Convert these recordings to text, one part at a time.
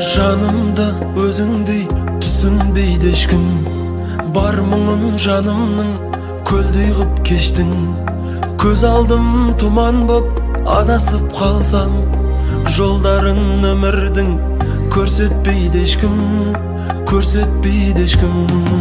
Жанымда өзіңдей түсінбейді ешкім. Бар мұңын жанымның көлдей қып кештің. Көз алдым тұман боп адасып қалсам, жолдарын өмірдің көрсетпейді ешкім, көрсетпейді ешкім.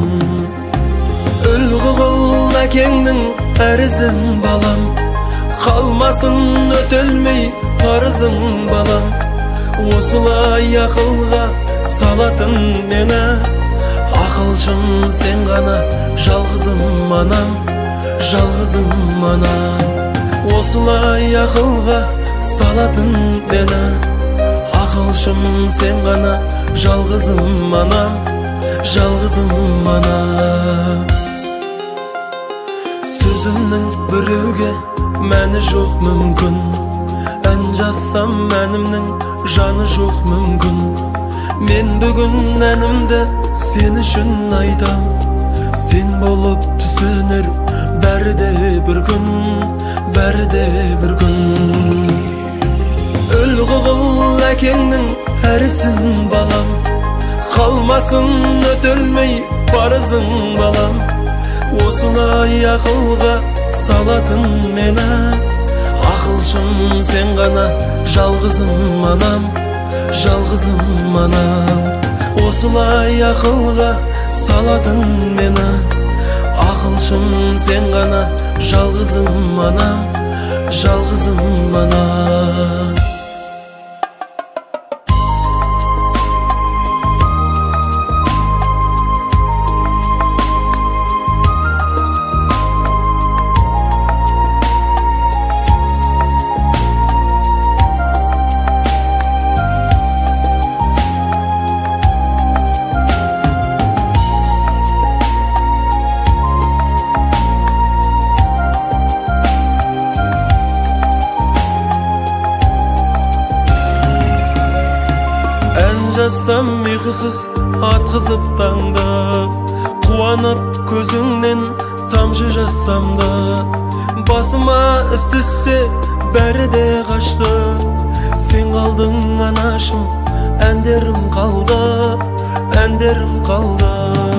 Үлгі қыл әкеңнің әрізін балам, қалмасын өтелмей парызың балам. Осылай ақылға салатын мені, ақылшым сен ғана, жалғызым анам, жалғызым анам. Осылай ақылға салатын мені, ақылшым сен ғана, жалғызым анам, жалғызым анам. Сөзімнің біреуге мәні жоқ мүмкін, ән жазсам әнімнің жаны жоқ мүмкін. Мен бүгін әнімді сен үшін айтам, сен болып түсінер бәрі де бір күн, бәрі де бір күн. Үлгі қыл әкеңнің әрісін балам, қалмасын өтелмей парызың балам. Осылай ақылға салатын мені, ақылшым сен ғана, жалғызым анам, жалғызым анам. Осылай ақылға салатын мені, ақылшым сен ғана, жалғызым анам, жалғызым анам. Жассам ұйқысыз атқызып таңды, қуанып көзіңнен тамшы жас тамды. Басыма іс түссе бәрі де қашты, сен қалдың анашым, әндерім қалды, әндерім қалды.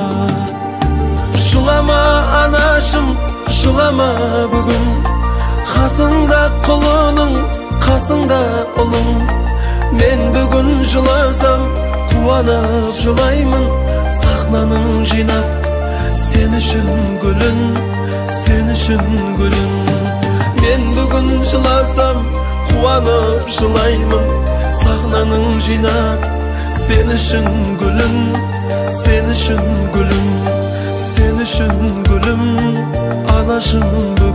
Жылама анашым, жылама бүгін, қасыңда құлының, қасыңда ұлың. Мен бүгін жыласам, қуанып жылаймын, сахнаның жинап, сен үшін гүлін, сен үшін гүлін. Мен бүгін жыласам, қуанып жылаймын, сахнаның жинап, сен үшін гүлін, сен үшін гүлім, сен үшін гүлім, анашым.